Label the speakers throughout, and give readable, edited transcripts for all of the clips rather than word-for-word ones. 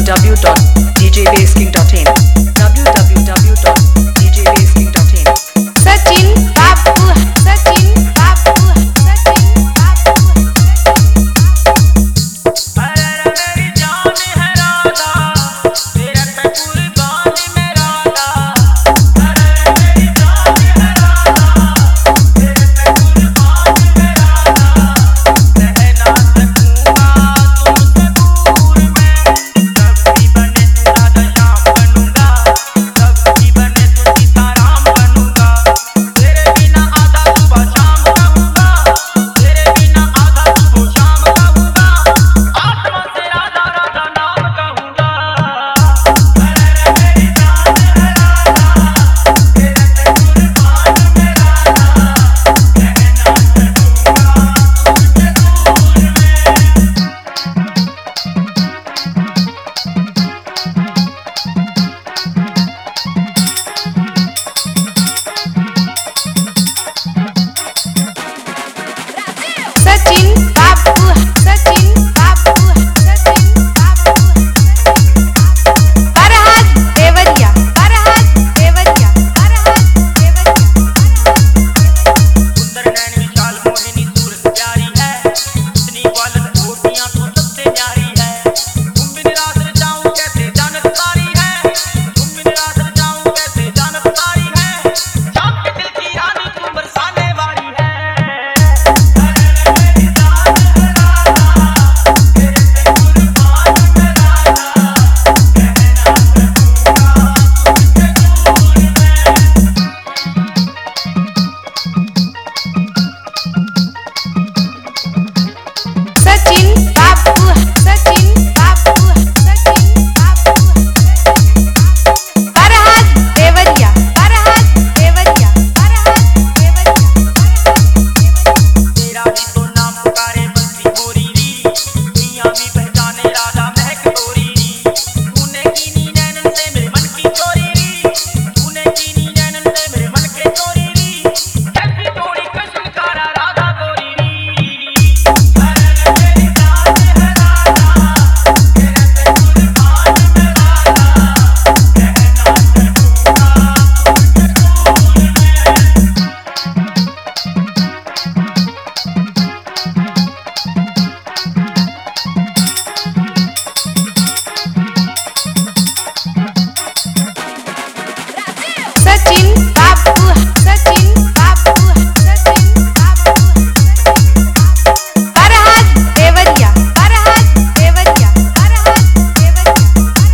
Speaker 1: www.djbaseking.in www.djbaseking.in
Speaker 2: Sachin बाबू सचिन बाबू सचिन बाबू
Speaker 3: अरे मेरी जान है राधा तेरे पे कुर्बान में राधा अरे मेरी जान है राधा तेरे पे कुर्बान में राधा रहना सकूंगा तुमसे दूर में कभी बने तू राधा श्याम बनूंगा कभी बने तू सीताराम बनूंगा तेरे बिना आधा सुबह शाम कहूंगा तेरे बिना आधा सुबह शाम कहूंगा आत्मा से राधा राधा नाम कहूंगा अरे मेरी जान है राधा तेरे पे कुर्बान में राधा रहना
Speaker 2: सचिन बाबू सचिन बाबू सचिन बाबू फरहाद देवरिया फरहाद देवरिया फरहाद देवरिया
Speaker 3: सुंदर नैन विशाल मोहिनी सूरत प्यारी है इतनी ग्वालन गोपियां तो सबसे न्यारी है तुम बिन रात जाऊं कैसे जानत सारी है तुम बिन रात जाऊं कैसे जानत सारी है जान के दिल की रानी तू बरसाने वाली है अरे मेरी जान है राधा तेरे पे कुर्बान में राधा रहना सकूंगा तुमसे दूर में
Speaker 2: सचिन बाबू सचिन बाबू सचिन बाबू फरहाद देवरिया फरहाद देवरिया फरहाद देवरिया
Speaker 3: तेरा भी तो नाम पुकारे बंसी गोरी री मियां भी पहचाने राधा महक गोरी री तूने कीनी नैनन से मेरे मन की चोरी री तूने कीनी नैनन से मेरे मन के चोरी री कैसी जोड़ी कृष्णकारा राधा गोरी री अरे मेरी जान है राधा तेरे पे कुर्बान में राधा रहना सकूंगा तुमसे
Speaker 2: सचिन बाबू सचिन बाबू सचिन बाबू फरहाद देवरिया फरहाद देवरिया फरहाद देवरिया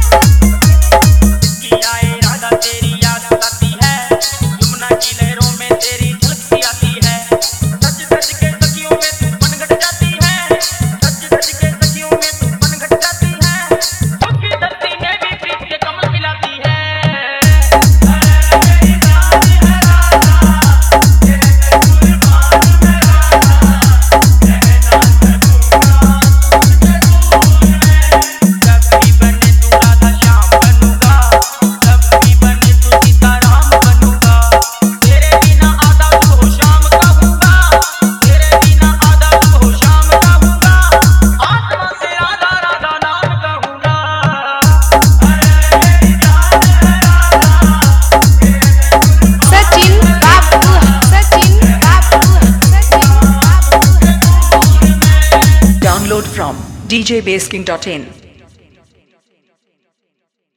Speaker 3: की आए राधा तेरी याद आती है यमुना की लहरों में तेरी झलक सी आती है सच सच के सखियों में तू पनघट जाती है सच सच के सखियों में तू पनघट जाती है उसकी धरती में भी प्रीत के कमल खिलाती है अरे मेरी जान है राधा तेरे पे कुर्बान में राधा रहना सकूंगा तुमसे दूर में कभी बने तू राधा श्याम बनूंगा कभी बने तू सीताराम बनूंगा तेरे बिना आधा सुबह शाम कहूंगा तेरे बिना आधा सुबह शाम कहूंगा आत्मा से राधा राधा नाम कहूंगा अरे मेरी जान है राधा तेरे पे
Speaker 2: सचिन बाबू सचिन बाबू सचिन बाबू
Speaker 1: Download from djbaseking.in